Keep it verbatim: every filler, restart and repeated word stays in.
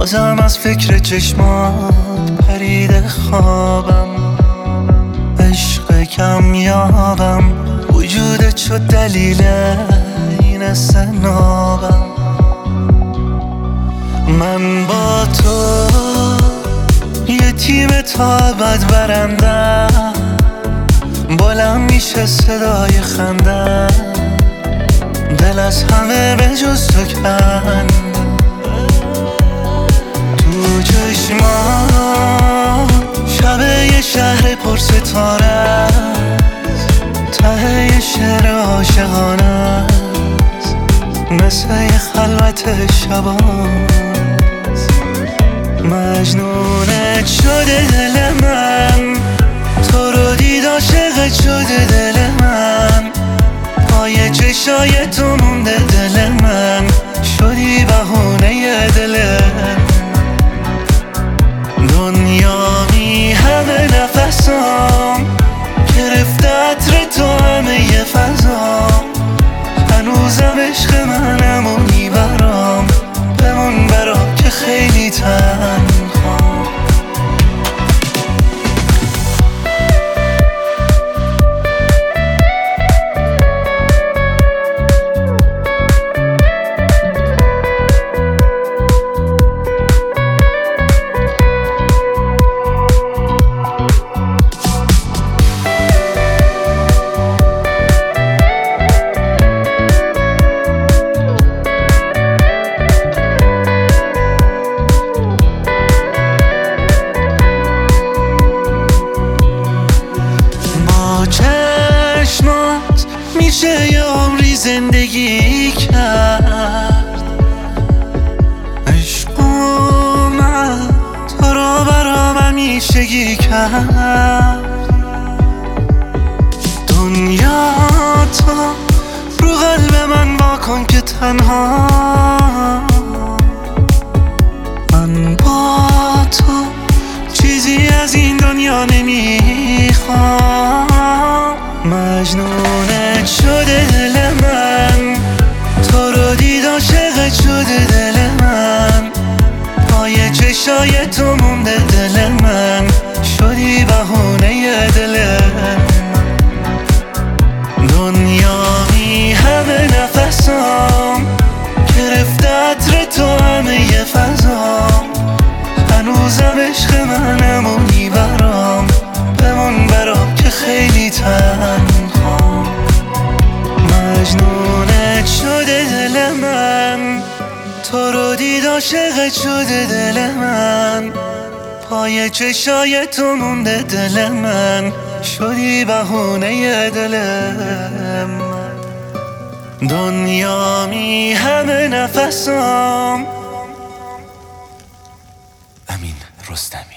بازم از فکر چشمات پریده خوابم، عشق کم یابم، وجودت شد دلیل این استنابم. من با تو یه تیم تا ابد برندم، بلند میشه صدای خندم، دل از همه به جز تو کن. تو چشما شب یه شهر پر ستاره است، ته یه شعر عاشقانه است، مثل یه خلوت شباست. مجنونت شده دل من، تو رو دید عاشقت شده دل من، پای چشای تو مونده دل من، شدی بهونه دلم. دنیا می همه نفسام، گرفته عطر تو همه ی فضام، هنوزم عشق منمونی برام، بمون برام که خیلی تنهام. چشمات میشه یه عمری زندگی کرد، عشق اومد تو رو برام همیشگی کرد. دنیا تو رو قلب من واکن که تنها، من با تو چیزی از این دنیا نمیخوام. مجنونت شده دل من، تو رو دید عاشقت شده دل من، پای چشای تو مونده دل من، شدی بهونه دلم. دنیا می همه نفسام، گرفته عطر تو همه ی فضام، هنوزم عشق منمونی برام، بمون برام که خیلی تنهام. مجنونت شده دل من، تو رو دید عاشقت شده دل من، پای چشای تو مونده دل من، شدی بهونه دلم. دنیا می همه نفسام. امین رستمی.